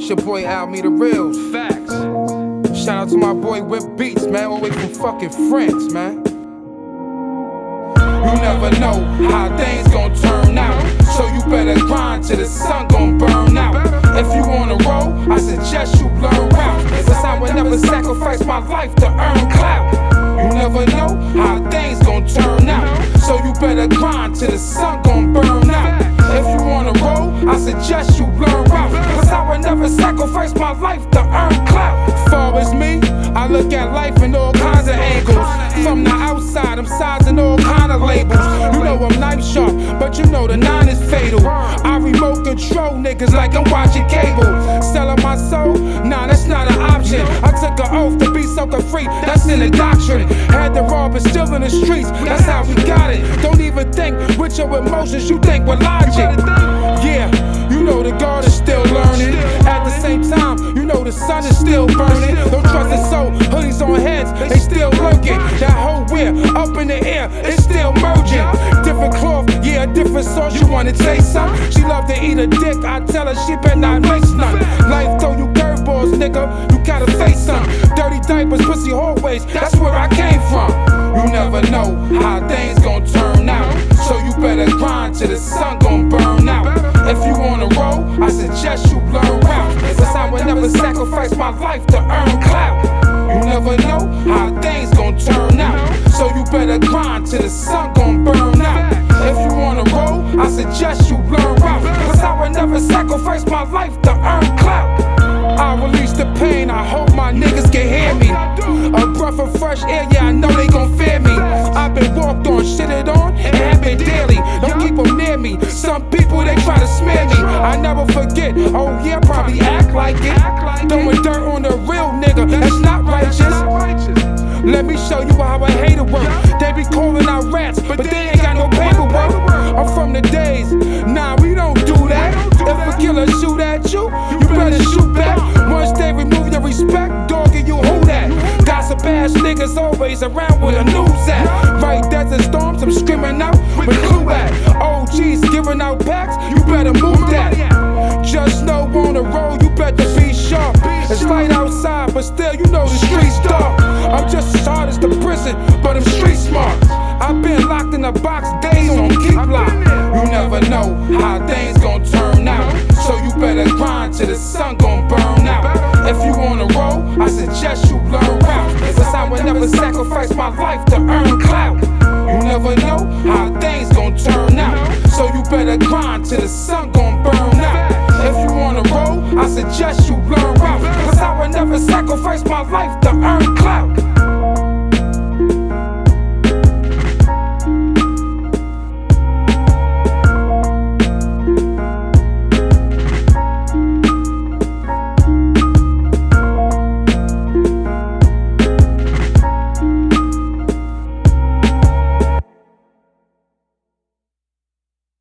your boy Al Me the Reals. Facts. Shout out to my boy Whip Beats, man, all the way from fucking France, man. You never know how things gon' turn out, so you better grind till the sun gon' burn out. If you on a roll, I suggest you learn route, cause I would never sacrifice my life to earn clout. You never know how things gon' turn out, so you better grind till the sun gon' burn out. If you on a roll, I suggest you learn route, cause I would never sacrifice my life to earn clout. Far as me, I look at life in all kinds of angles. From the outside, I'm sizing all kind of labels. You know I'm knife sharp, but you know the 9 is fatal. I remote control niggas like I'm watching cable. Selling my soul? Nah, that's not an option. I took an oath to be sucker free, that's in the doctrine. Had to rob but still in the streets, that's how we got it. Don't even think with your emotions, you think with logic. Yeah, you know the guard is still learning. At the same time, you know the sun is still burning. Don't trust the soul, hoodies on heads, they still lurking. That whole wear up in the air, it's still merging. Different cloth, yeah, different sauce. You wanna taste some? She love to eat a dick, I tell her she better not waste none. Life throw you curveballs, nigga, you gotta face some. Dirty diapers, pussy hallways, that's where I came from. You never know how things gon' turn out, so you better grind till the sun gon' burn out. If you on a roll, I suggest you learn route, cause I would never sacrifice my life to earn clout. You never know how things gon' turn out, so you better grind till the sun gon' burn out. If you on a roll, I suggest you learn route, cause I would never sacrifice my life to earn clout. I release the pain, I hope my niggas can hear me. A breath of fresh air, yeah, I know they gon' fear me. I've been walked on, shitted on, and have been daily. Don't keep them near me, some people they try to smear me. I never forget, oh yeah, probably act like it. Throwing dirt on the real nigga, that's not righteous. Let me show you how a hater work. They be calling out rats, but they ain't got no paperwork. I'm from the days, nah, we don't do that. If a killer shoot at you, you better shoot back. Once they remove your respect, dog, and you who that? Gossip ass niggas always around with a news at. Right, desert storms, I'm screaming out with clue at. OGs giving out packs, you better move that. Just know on the road, you better be sharp. It's light outside, but still, you know the streets dark. I'm just as hard as the prison, but I'm street smart. I've been locked in a box days on keep lock. You never know how things gon' turn out, so you better grind till the sun gon' burn out. If you on a roll, I suggest you learn route, cause I would never sacrifice my life to earn clout. You never know how things gon' turn out, so you better grind till the sun gon' burn out. If you on a roll, I suggest you learn route, cause I would never sacrifice my life to earn clout.